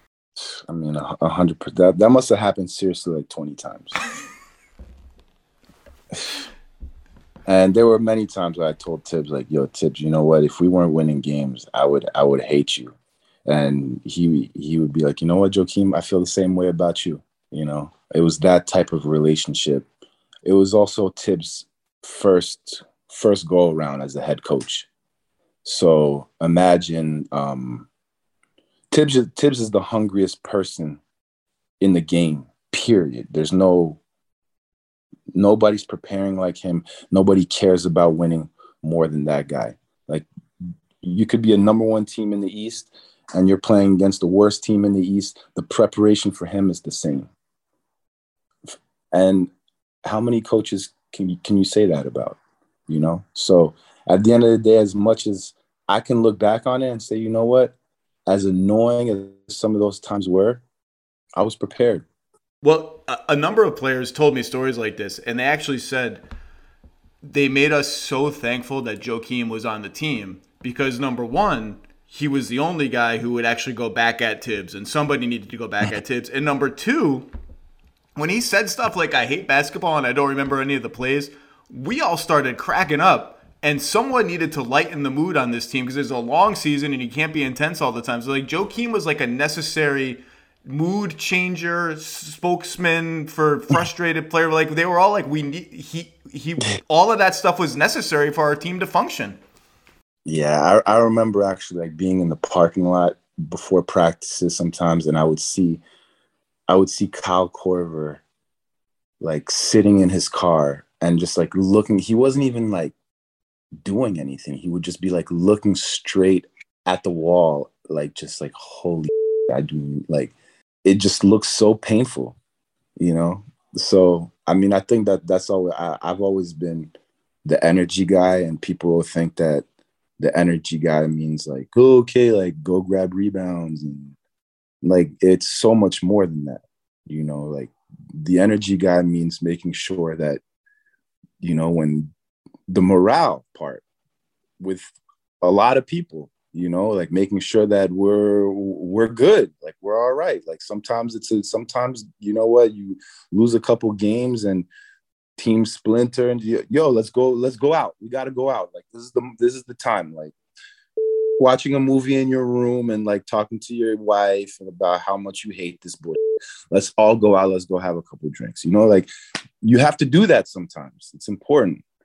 I mean, 100%. That must have happened seriously like 20 times. And there were many times where I told Tibbs, like, yo, Tibbs, you know what? If we weren't winning games, I would hate you. And he would be like, you know what, Joakim, I feel the same way about you. You know, it was that type of relationship. It was also Tibbs' first go around as a head coach. So imagine Tibbs is the hungriest person in the game, period. There's nobody's preparing like him. Nobody cares about winning more than that guy. Like, you could be a number one team in the East and you're playing against the worst team in the East. The preparation for him is the same. And how many coaches can you say that about, you know? So at the end of the day, as much as I can look back on it and say, you know what, as annoying as some of those times were, I was prepared.
Well, a number of players told me stories like this, and they actually said they made us so thankful that Joakim was on the team because, number one, he was the only guy who would actually go back at Tibbs, and somebody needed to go back at Tibbs. And number two, when he said stuff like, I hate basketball and I don't remember any of the plays, we all started cracking up. And someone needed to lighten the mood on this team because it's a long season and you can't be intense all the time. So, like, Joakim was like a necessary mood changer, spokesman for frustrated player. Like, they were all like, all of that stuff was necessary for our team to function.
Yeah, I remember actually like being in the parking lot before practices sometimes, and I would see Kyle Korver like sitting in his car and just like looking. He wasn't even like doing anything. He would just be like looking straight at the wall, like just like, holy, I do, like, it just looks so painful, you know? So, I mean, I think that's all. I've always been the energy guy, and people will think that the energy guy means like, oh, okay, like go grab rebounds. And like, it's so much more than that, you know? Like, the energy guy means making sure that, you know, when the morale part with a lot of people, you know, like making sure that we're good, like we're all right. Like sometimes sometimes, you know what, you lose a couple games and teams splinter and yo, let's go out. We got to go out. Like this is the time. Like watching a movie in your room and like talking to your wife and about how much you hate this boy. Let's all go out. Let's go have a couple drinks. You know, like you have to do that sometimes. It's important.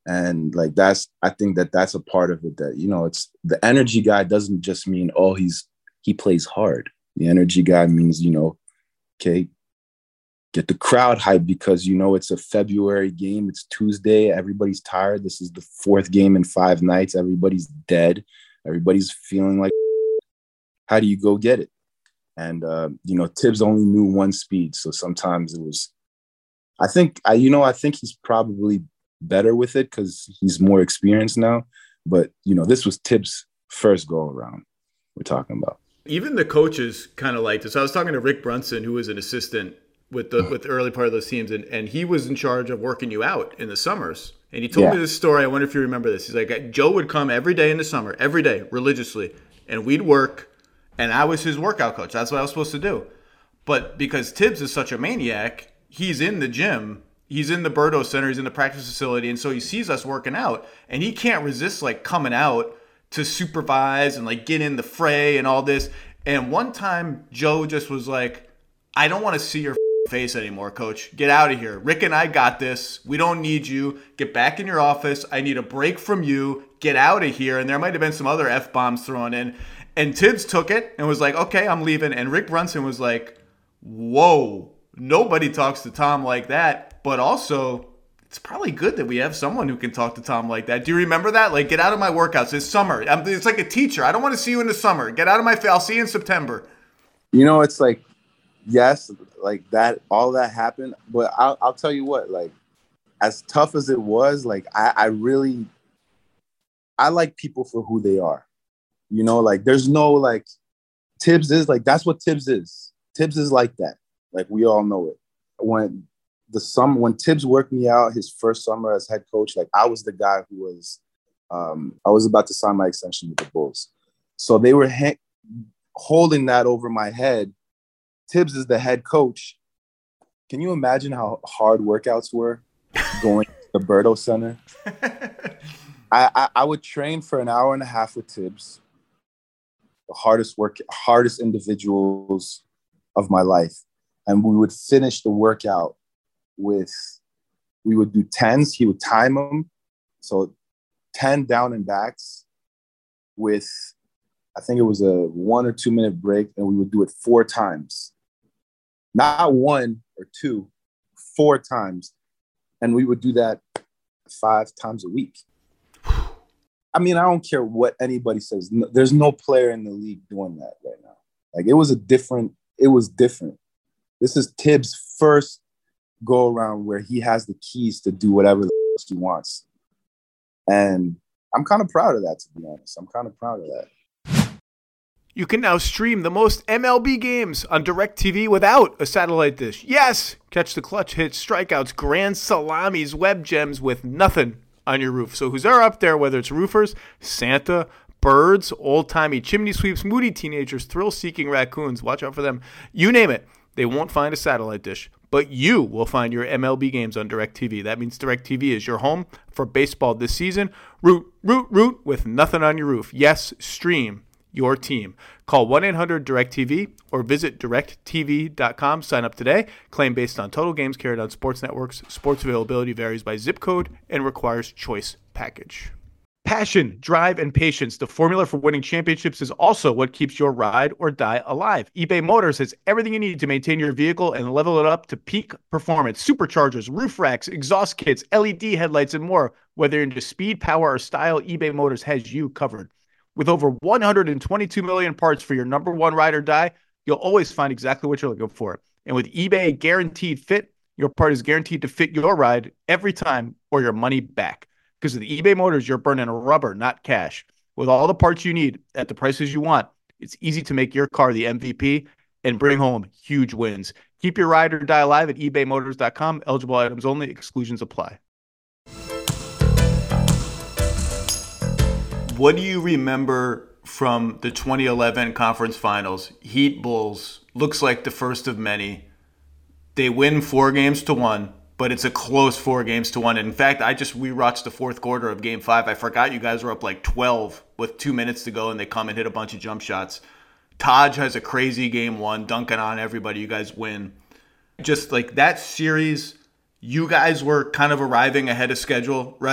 And like I think that's a part of it, that, it's the energy guy doesn't just mean, oh, he plays hard. The energy guy means, okay, get the crowd hyped because it's a February game. It's Tuesday. Everybody's tired. This is the fourth game in 5 nights. Everybody's dead. Everybody's feeling like, how do you go get it? And, Tibbs only knew one speed. So sometimes it was, I think he's probably better with it because he's more experienced now. But, this was Tibbs' first go around we're talking about.
Even the coaches kind of liked this. I was talking to Rick Brunson, who was an assistant with the early part of those teams, and he was in charge of working you out in the summers. And he told me this story. I wonder if you remember this. He's like, Joe would come every day in the summer, every day, religiously, and we'd work, and I was his workout coach. That's what I was supposed to do. But because Tibbs is such a maniac, he's in the gym, he's in the Berto Center, he's in the practice facility, and so he sees us working out, and he can't resist like coming out to supervise and like get in the fray and all this. And one time, Joe just was like, I don't want to see your face anymore, coach. Get out of here. Rick and I got this. We don't need you. Get back in your office. I need a break from you. Get out of here. And there might have been some other F-bombs thrown in. And Tibbs took it and was like, okay, I'm leaving. And Rick Brunson was like, whoa, nobody talks to Tom like that. But also, it's probably good that we have someone who can talk to Tom like that. Do you remember that? Like, get out of my workouts. It's summer. It's like a teacher. I don't want to see you in the summer. Get out of my face. I'll see you in September.
It's like, yes, like that, all that happened. But I'll tell you what, like, as tough as it was, like, I like people for who they are. Like, there's no, like, Tibbs is like, that's what Tibbs is. Tibbs is like that. Like, we all know it. When Tibbs worked me out his first summer as head coach, like, I was the guy who was, I was about to sign my extension with the Bulls. So they were holding that over my head. Tibbs is the head coach. Can you imagine how hard workouts were going to the Berto Center? I would train for an hour and a half with Tibbs, the hardest individuals of my life. And we would finish the workout we would do 10s. He would time them. So 10 down and backs with, I think it was a 1 or 2 minute break. And we would do it 4 times. Not 1 or 2, 4 times. And we would do that 5 times a week. I mean, I don't care what anybody says. There's no player in the league doing that right now. Like, it was different. This is Tibbs' first go around where he has the keys to do whatever he wants. And I'm kind of proud of that, to be honest. I'm kind of proud of that.
You can now stream the most MLB games on DirecTV without a satellite dish. Yes! Catch the clutch hits, strikeouts, grand salamis, web gems with nothing on your roof. So who's up there, whether it's roofers, Santa, birds, old-timey chimney sweeps, moody teenagers, thrill-seeking raccoons, watch out for them. You name it, they won't find a satellite dish. But you will find your MLB games on DirecTV. That means DirecTV is your home for baseball this season. Root with nothing on your roof. Yes, stream your team. Call 1-800-DIRECTV or visit directtv.com. Sign up today. Claim based on total games carried on sports networks. Sports availability varies by zip code and requires choice package. Passion, drive, and patience. The formula for winning championships is also what keeps your ride or die alive. eBay Motors has everything you need to maintain your vehicle and level it up to peak performance. Superchargers, roof racks, exhaust kits, LED headlights, and more. Whether into speed, power, or style, eBay Motors has you covered. With over 122 million parts for your number one ride or die, you'll always find exactly what you're looking for. And with eBay Guaranteed Fit, your part is guaranteed to fit your ride every time or your money back. Because with eBay Motors, you're burning rubber, not cash. With all the parts you need at the prices you want, it's easy to make your car the MVP and bring home huge wins. Keep your ride or die alive at ebaymotors.com. Eligible items only. Exclusions apply. What do you remember from the 2011 conference finals? Heat Bulls looks like the first of many. They win 4-1. But it's a close 4-1. And in fact, we watched the fourth quarter of Game 5. I forgot you guys were up like 12 with 2 minutes to go, and they come and hit a bunch of jump shots. Taj has a crazy Game 1, dunking on everybody. You guys win. Just like that series, you guys were kind of arriving ahead of schedule, right?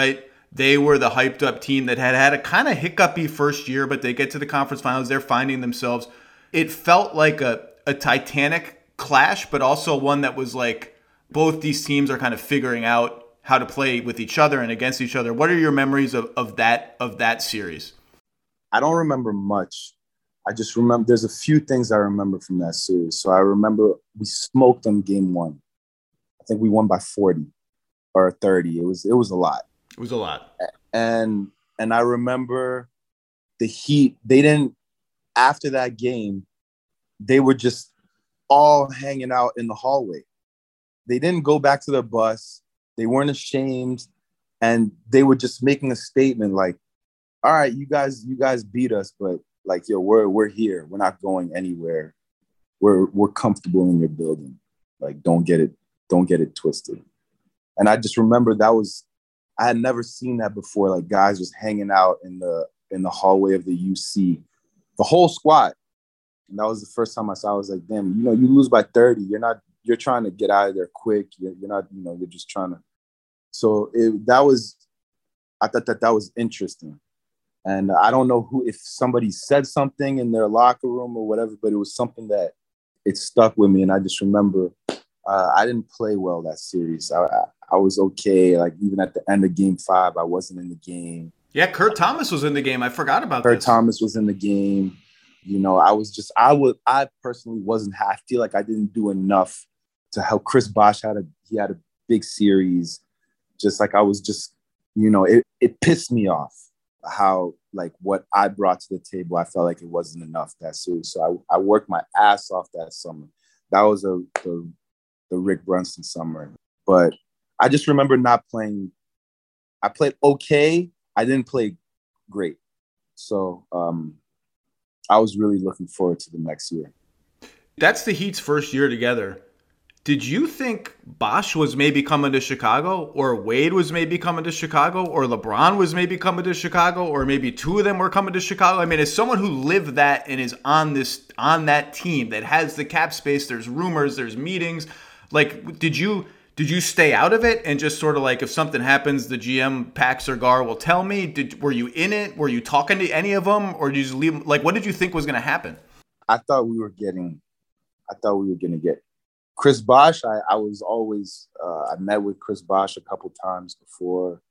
They were the hyped up team that had a kind of hiccupy first year, but they get to the conference finals. They're finding themselves. It felt like a titanic clash, but also one that was like both these teams are kind of figuring out how to play with each other and against each other. What are your memories of that series?
I don't remember much. I just remember there's a few things I remember from that series. So I remember we smoked them game one. I think we won by 40 or 30. It was a lot.
It was a lot.
And I remember the Heat, they didn't, after that game, they were just all hanging out in the hallway. They didn't go back to their bus. They weren't ashamed. And they were just making a statement like, all right, you guys beat us, but like, yo, we're here. We're not going anywhere. We're comfortable in your building. Like, don't get it twisted. And I just remember I had never seen that before. Like guys just hanging out in the hallway of the UC, the whole squad. And that was the first time I saw. I was like, damn, you lose by 30. You're trying to get out of there quick. You're not, you're just trying to. So I thought that was interesting. And I don't know if somebody said something in their locker room or whatever, but it was something that it stuck with me. And I just remember I didn't play well that series. I was okay. Like even at the end of game 5, I wasn't in the game.
Yeah, Kurt Thomas was in the game. I forgot about
Kurt Thomas was in the game. I personally wasn't. I feel like I didn't do enough to help. Chris Bosh had a big series. Just like I was just, it pissed me off how like what I brought to the table. I felt like it wasn't enough that series. So I worked my ass off that summer. That was the Rick Brunson summer. But I just remember not playing. I played okay. I didn't play great. So I was really looking forward to the next year.
That's the Heat's first year together. Did you think Bosh was maybe coming to Chicago, or Wade was maybe coming to Chicago, or LeBron was maybe coming to Chicago, or maybe two of them were coming to Chicago? I mean, as someone who lived that and is on that team that has the cap space, there's rumors, there's meetings. Like, did you stay out of it and just sort of like, if something happens, the GM Pax or Gar will tell me? Were you in it? Were you talking to any of them, or did you just leave? Like, what did you think was going to happen?
I thought we were going to get Chris Bosh. I was always I met with Chris Bosh a couple times before.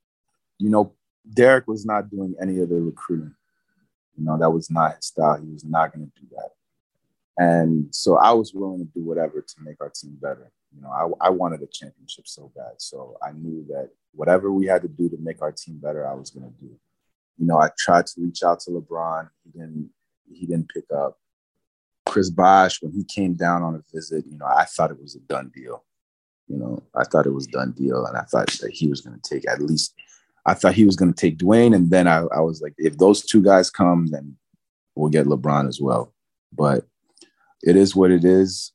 Derek was not doing any of the recruiting. That was not his style. He was not going to do that. And so I was willing to do whatever to make our team better. I wanted a championship so bad. So I knew that whatever we had to do to make our team better, I was going to do. I tried to reach out to LeBron. He didn't pick up. Chris Bosh, when he came down on a visit, I thought it was a done deal. I thought it was a done deal. And I thought that he was going to take Dwayne. And then I was like, if those two guys come, then we'll get LeBron as well. But it is what it is.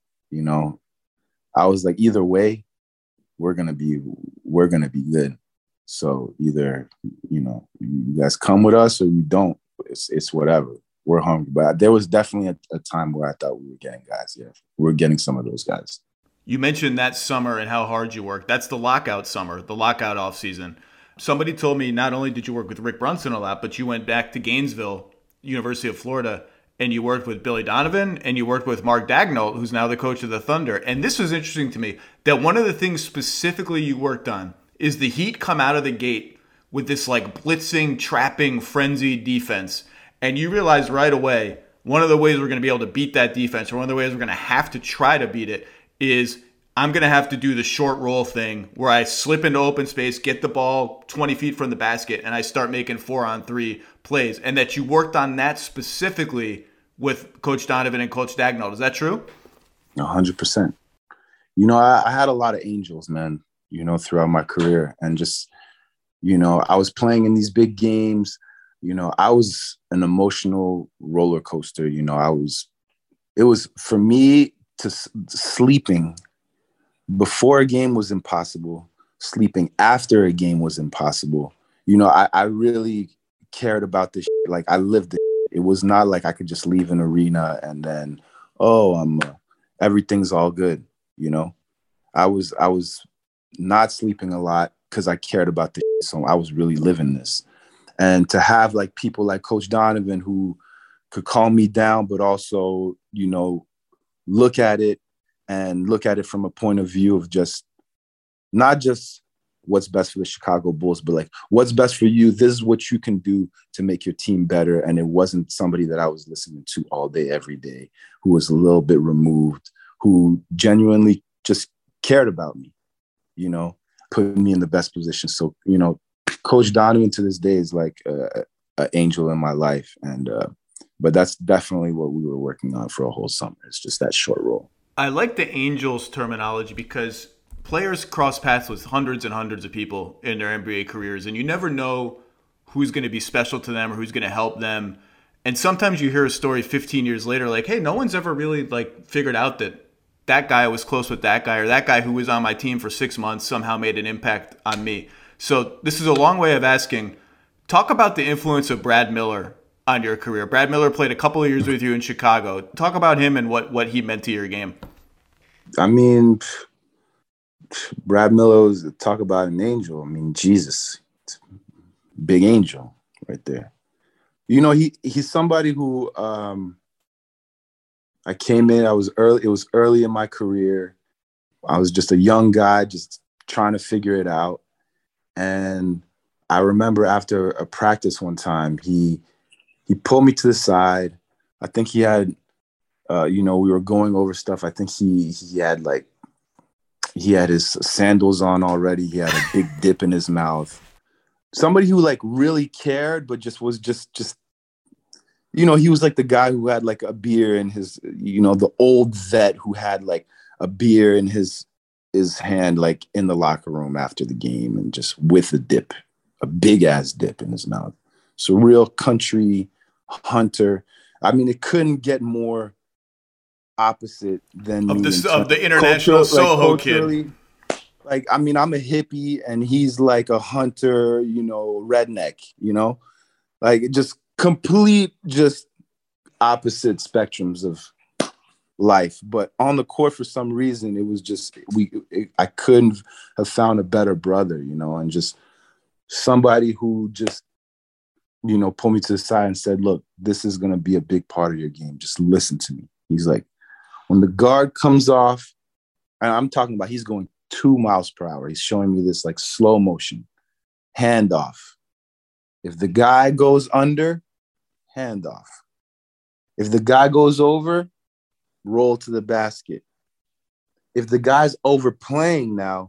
I was like, either way, we're gonna be good. So either you guys come with us or you don't. It's whatever. We're hungry. But there was definitely a time where I thought we were getting guys. Yeah, we were getting some of those guys.
You mentioned that summer and how hard you worked. That's the lockout summer, the lockout off season. Somebody told me not only did you work with Rick Brunson a lot, but you went back to Gainesville, University of Florida, and you worked with Billy Donovan, and you worked with Mark Daigneault, who's now the coach of the Thunder. And this was interesting to me, that one of the things specifically you worked on is the Heat come out of the gate with this like blitzing, trapping, frenzied defense. And you realized right away, one of the ways we're going to be able to beat that defense, or one of the ways we're going to have to try to beat it, is I'm going to have to do the short roll thing where I slip into open space, get the ball 20 feet from the basket, and I start making 4-on-3 plays. And that you worked on that specifically with Coach Donovan and Coach Daigneault. Is that true?
100%. I had a lot of angels, man, throughout my career. And just, I was playing in these big games. I was an emotional roller coaster. It was for me to sleeping before a game was impossible. Sleeping after a game was impossible. I really cared about this. Like I lived it. It was not like I could just leave an arena and then, everything's all good. I was not sleeping a lot, because I cared about this. So I was really living this. And to have like people like Coach Donovan who could calm me down, but also, you know, look at it from a point of view of just not just what's best for the Chicago Bulls, but like what's best for you. This is what you can do to make your team better. And it wasn't somebody that I was listening to all day, every day, who was a little bit removed, who genuinely just cared about me, you know, putting me in the best position. So, you know, Coach Donovan to this day is like an angel in my life. And, but that's definitely what we were working on for a whole summer. It's just that short role.
I like the Angels terminology because players cross paths with hundreds and hundreds of people in their NBA careers, and you never know who's going to be special to them or who's going to help them. And sometimes you hear a story 15 years later, like, hey, no one's ever really like figured out that guy was close with that guy, or that guy who was on my team for 6 months somehow made an impact on me. So this is a long way of asking, talk about the influence of Brad Miller on your career. Brad Miller played a couple of years with you in Chicago. Talk about him and what he meant to your game.
I mean, Brad Miller was, talk about an angel. I mean, Jesus, big angel right there. You know, he's somebody who I came in, it was early in my career. I was just a young guy, just trying to figure it out. And I remember after a practice one time, he pulled me to the side. I think he had, you know, we were going over stuff. I think he had his sandals on already. He had a big dip in his mouth. Somebody who like really cared, but just was just, you know, he was like the guy who had like a beer in his, you know, the old vet who had like a beer in his hand, like in the locker room after the game, and just with a dip, a big ass dip in his mouth. So real country hunter. I mean, it couldn't get more opposite than
of the international Soho kid.
Like, I mean, I'm a hippie and he's like a hunter, you know, redneck, you know, like just complete, just opposite spectrums of life. But on the court, for some reason, it was just, I couldn't have found a better brother, you know, and just somebody who just, you know, pulled me to the side and said, look, this is going to be a big part of your game. Just listen to me. He's like, when the guard comes off, and I'm talking about he's going 2 miles per hour. He's showing me this like slow motion, handoff. If the guy goes under, handoff. If the guy goes over, roll to the basket. If the guy's overplaying now,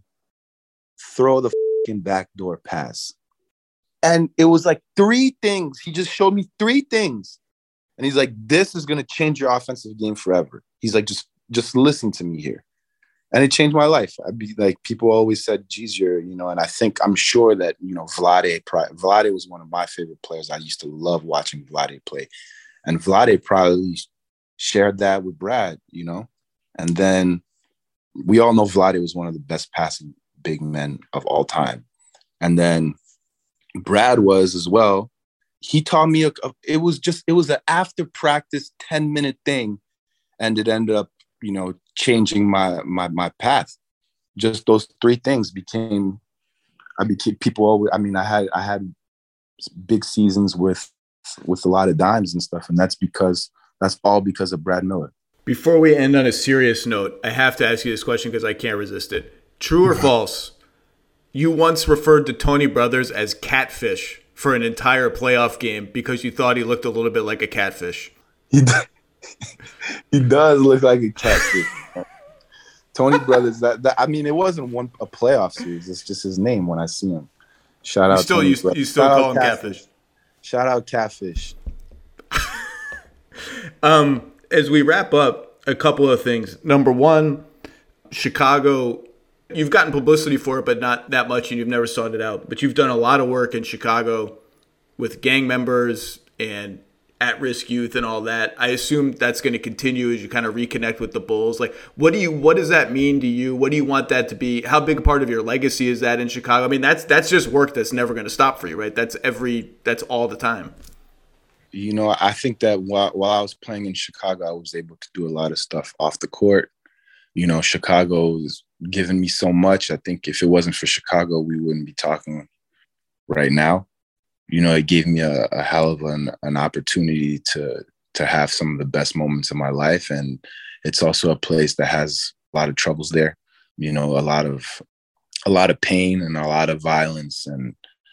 throw the fucking backdoor pass. And it was like 3 things. He just showed me 3 things. And he's like, this is going to change your offensive game forever. He's like, just listen to me here. And it changed my life. I'd be like, people always said, geez, you're, you know, and I'm sure that, you know, Vlade was one of my favorite players. I used to love watching Vlade play. And Vlade probably shared that with Brad, you know. And then we all know Vlade was one of the best passing big men of all time. And then Brad was as well. He taught me, it was an after practice 10-minute thing. And it ended up, you know, changing my path. Just those 3 things people always, I mean, I had big seasons with a lot of dimes and stuff. And that's all because of Brad Miller.
Before we end on a serious note, I have to ask you this question because I can't resist it. True or false? You once referred to Tony Brothers as catfish for an entire playoff game because you thought he looked a little bit like a catfish.
He does look like a catfish. Tony Brothers, that I mean, it wasn't a playoff series. It's just his name when I see him. Shout out. You
still call him catfish.
Shout out catfish.
As we wrap up, a couple of things. Number one, Chicago. You've gotten publicity for it, but not that much, and you've never sought it out. But you've done a lot of work in Chicago with gang members and at-risk youth and all that. I assume that's going to continue as you kind of reconnect with the Bulls. Like, what does that mean to you? What do you want that to be? How big a part of your legacy is that in Chicago? I mean, that's just work that's never going to stop for you, right? That's all the time.
You know, I think that while I was playing in Chicago, I was able to do a lot of stuff off the court. You know, Chicago is given me so much. I think if it wasn't for Chicago, we wouldn't be talking right now. It gave me a hell of an opportunity to have some of the best moments of my life. And it's also a place that has a lot of troubles there, a lot of pain and a lot of violence. And,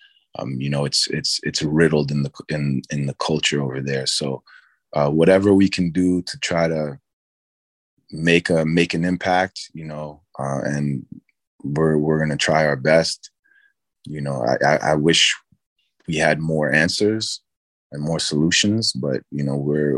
it's riddled in the culture over there. So whatever we can do to try to make an impact, and we're going to try our best. I wish we had more answers and more solutions, but we're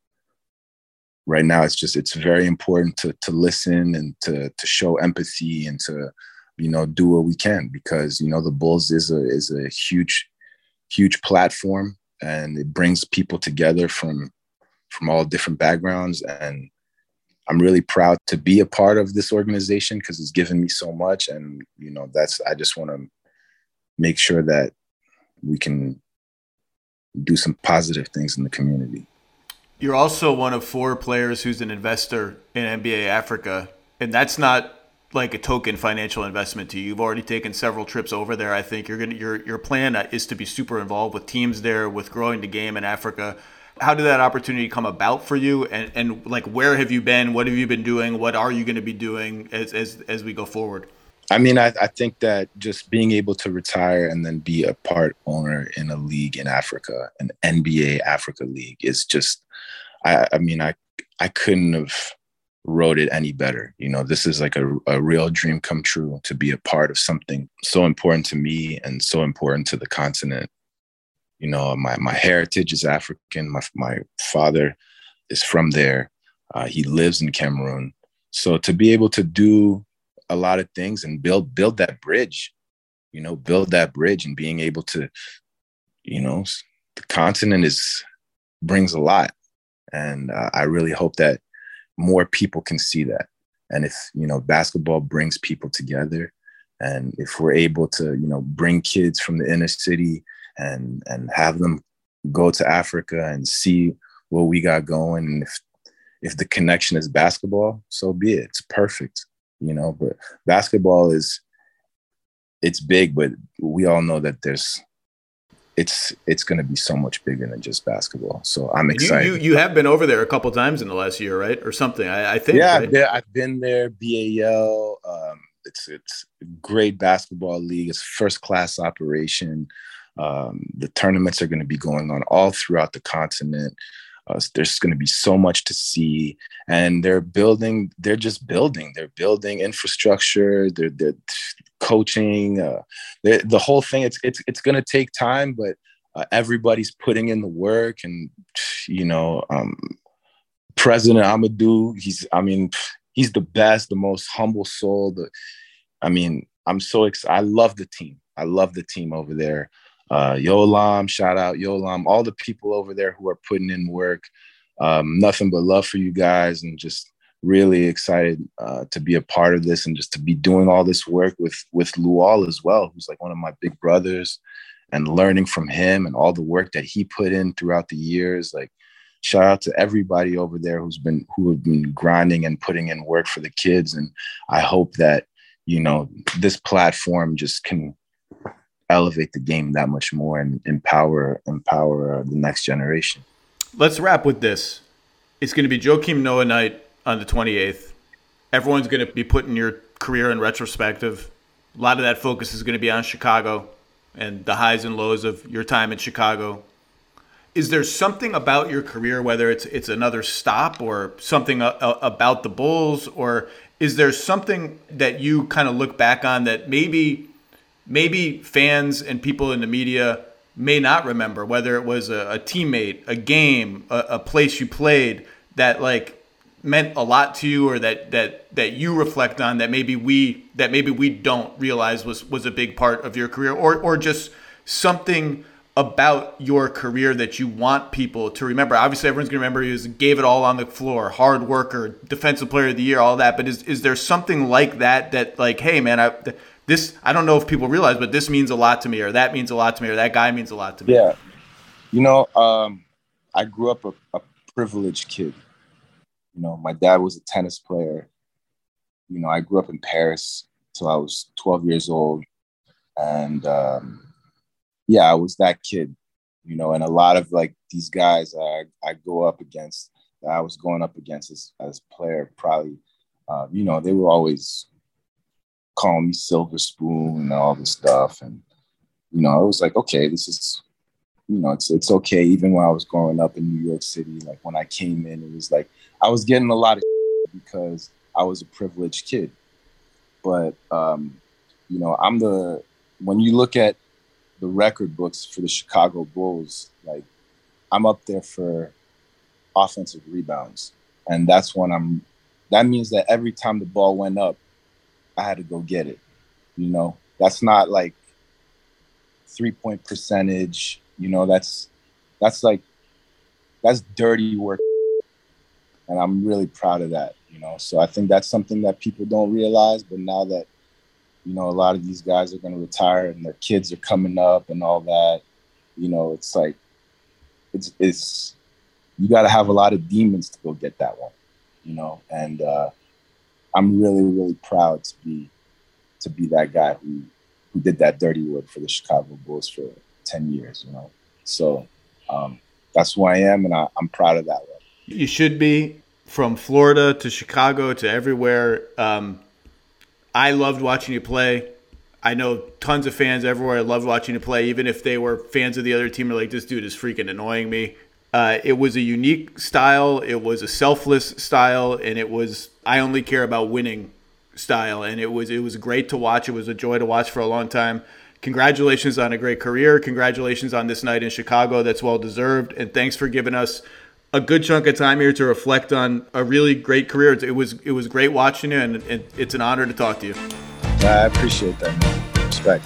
right now. It's very important to listen and to show empathy and to do what we can, because the Bulls is a huge platform, and it brings people together from all different backgrounds. And I'm really proud to be a part of this organization because it's given me so much. And I just want to make sure that we can do some positive things in the community.
You're also one of 4 players who's an investor in NBA Africa, and that's not like a token financial investment to you. You've already taken several trips over there. I think your plan is to be super involved with teams there, with growing the game in Africa. How did that opportunity come about for you? And like, where have you been? What have you been doing? What are you going to be doing as we go forward?
I mean, I think that just being able to retire and then be a part owner in a league in Africa, an NBA Africa league, is just, I couldn't have wrote it any better. This is like a real dream come true, to be a part of something so important to me and so important to the continent. My heritage is African. My father is from there. He lives in Cameroon. So to be able to do a lot of things and build that bridge, and being able to, the continent brings a lot. And I really hope that more people can see that. And if, basketball brings people together, and if we're able to, bring kids from the inner city and have them go to Africa and see what we got going, and if the connection is basketball, so be it. It's perfect. But basketball it's big, but we all know that it's going to be so much bigger than just basketball. So I'm excited.
You have been over there a couple times in the last year, right? Or something, I think.
Yeah,
right?
I've been there, BAL. It's a great basketball league. It's first class operation. The tournaments are going to be going on all throughout the continent. There's going to be so much to see, and they're just building. They're building infrastructure. They're coaching. The whole thing. It's going to take time, but everybody's putting in the work. And President Amadou, he's the best, the most humble soul. I'm so excited. I love the team. I love the team over there. Yolam, shout out Yolam, all the people over there who are putting in work. Nothing but love for you guys, and just really excited to be a part of this, and just to be doing all this work with Luol as well, who's like one of my big brothers, and learning from him and all the work that he put in throughout the years. Like, shout out to everybody over there who have been grinding and putting in work for the kids. And I hope that, this platform just can elevate the game that much more and empower the next generation.
Let's wrap with this. It's going to be Joakim Noah night on the 28th. Everyone's going to be putting your career in retrospective. A lot of that focus is going to be on Chicago and the highs and lows of your time in Chicago. Is there something about your career, whether it's another stop or something about the Bulls, or is there something that you kind of look back on that maybe fans and people in the media may not remember, whether it was a teammate, a game, a place you played that like meant a lot to you, or that you reflect on that maybe we don't realize was a big part of your career, or just something about your career that you want people to remember? Obviously, everyone's going to remember you gave it all on the floor, hard worker, defensive player of the year, all that. But is there something like that like, hey, man, I don't know if people realize, but this means a lot to me, or that means a lot to me, or that guy means a lot to me?
Yeah. I grew up a privileged kid. My dad was a tennis player. I grew up in Paris till I was 12 years old. And I was that kid, and a lot of like these guys I go up against, that I was going up against as player, probably, they were always calling me Silver Spoon and all this stuff. And, I was like, okay, this is, it's okay. Even when I was growing up in New York City, like when I came in, it was like, I was getting a lot of because I was a privileged kid. But, when you look at the record books for the Chicago Bulls, like I'm up there for offensive rebounds. And that means that every time the ball went up, I had to go get it. That's not like 3-point percentage, that's dirty work. And I'm really proud of that, So I think that's something that people don't realize, but now that, a lot of these guys are going to retire and their kids are coming up and all that, it's like, it's you got to have a lot of demons to go get that one, and I'm really, really proud to be that guy who did that dirty work for the Chicago Bulls for 10 years, So that's who I am, and I'm proud of that one.
You should be. From Florida to Chicago to everywhere. I loved watching you play. I know tons of fans everywhere loved watching you play, even if they were fans of the other team. They're like, this dude is freaking annoying me. It was a unique style. It was a selfless style, and it was I only care about winning style. And it was great to watch. It was a joy to watch for a long time. Congratulations on a great career. Congratulations on this night in Chicago. That's well deserved. And thanks for giving us a good chunk of time here to reflect on a really great career. It was great watching you, and it's an honor to talk to you.
I appreciate that, man. Respect.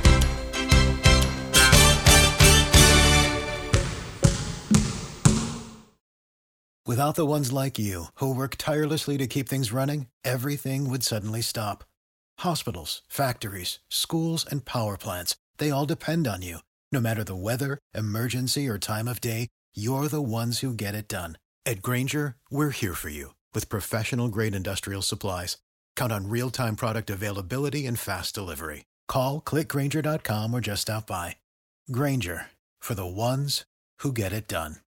Without the ones like you, who work tirelessly to keep things running, everything would suddenly stop. Hospitals, factories, schools, and power plants, they all depend on you. No matter the weather, emergency, or time of day, you're the ones who get it done. At Grainger, we're here for you with professional-grade industrial supplies. Count on real-time product availability and fast delivery. Call, click Grainger.com, or just stop by. Grainger, for the ones who get it done.